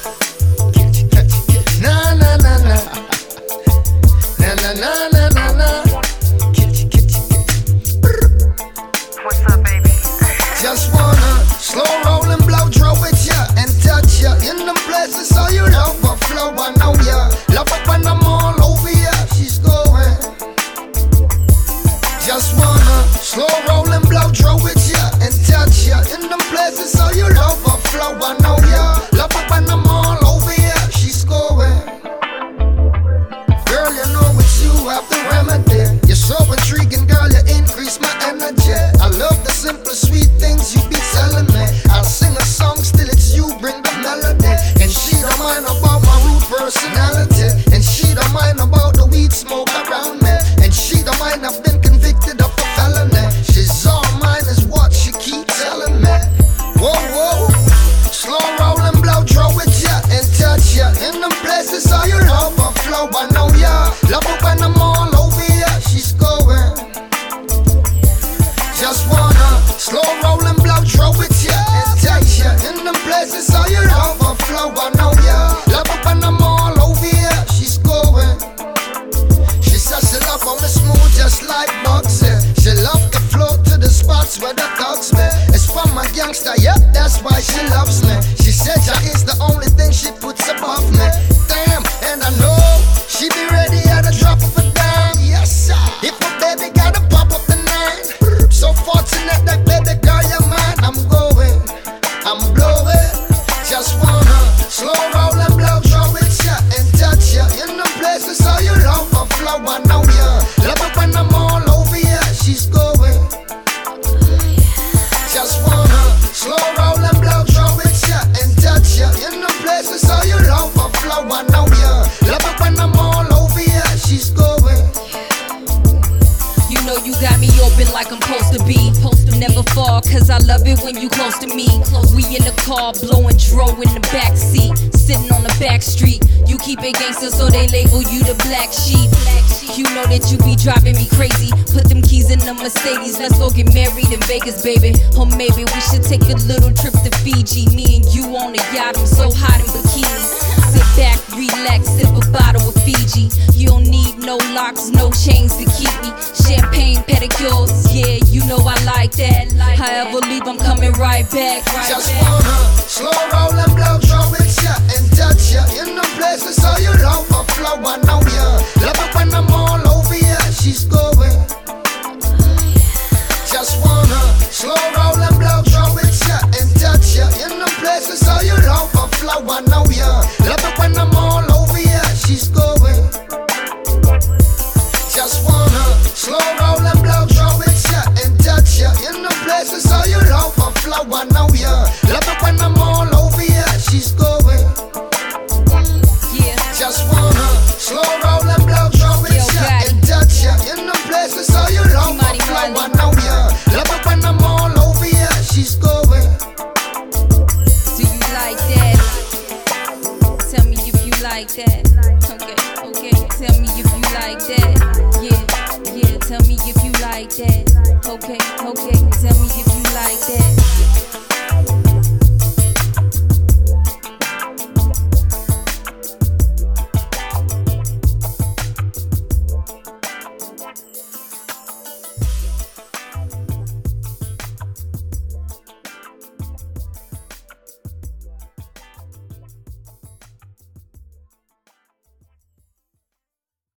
Na na na na, na na na na na na. What's up, baby? Just wanna slow roll and blow through with ya and touch ya in them places so you overflow. I know ya love it when I'm all over ya. She's going. Just wanna slow roll and blow through with ya and touch ya in them places so you overflow. I know ya love it when I'm all over ya. She's going. Girl, you know it's you have the remedy. You're so intriguing, girl. You increase my energy. I love the simple, sweet things you be telling me. I'll sing a song, still it's you bring the melody. And she don't mind about my rude personality. And she don't mind about the weed smoke around me. And she don't mind I've been convicted of a felony. She's all mine is what she keep telling me. Whoa, whoa. Slow roll and blow, throw it ya and touch ya in them places so you overflow. I know ya love it when I'm all over ya. She's going. Just wanna slow roll and blow, throw it ya and touch ya in them places so you overflow. I know ya love it when I'm all over ya. She's going. She says she love on me smooth just like bugs. She love to float to the spots where the thugs me. It's from my gangster, yep, that's why she loves me. She said ja is the only thing she puts above me. Damn, and I know she be ready at the drop of a dime. Yes, sir. If a baby gotta pop up the nine, so fortunate that baby girl you're mine. I'm going, I'm blowing. Just wanna slow roll and blow, throw it ya and touch ya in them places so you overflow. I know ya love it when I'm all over ya. She's going. Just wanna slow roll and blow, throw it ya and touch ya in them places so you overflow. I know ya love it when I'm all over ya. She's going. You know you got me open like I'm supposed to be. Never fall, cause I love it when you close to me. We in the car, blowing dro in the backseat, sitting on the back street. You keep it gangster, so they label you the black sheep. You know that you be driving me crazy. Put them keys in the Mercedes, let's go get married in Vegas, baby. Or maybe we should take a little trip to Fiji. Me and you on a yacht, I'm so hot in bikini. Sit back, relax, sip a bottle of Fiji. You don't need no locks, no chains to keep me. Champagne pedicures, yeah, you know I like that. However, leave, I'm coming right back. Just wanna slow roll and blow, throw it ya and touch ya in them places so you overflow. I know ya love it when I'm all over ya. She's going. Just wanna slow roll and blow, throw it ya and touch ya in them places so you overflow. I know ya love it when I'm all over ya. She's going. Just wanna slow roll and blow, throw it ya and touch ya in them places so you overflow. I know ya love it when I'm all over ya. She's going. Yeah. Just wanna slow roll and blow, throw it ya and touch ya in them places so you overflow. I know ya love it when I'm all over ya. She's going. Do you like that? Tell me if you like that. Okay, okay. Tell me if you like that. Yeah, yeah. Tell me if you like that. Okay, okay. Tell me if you like that.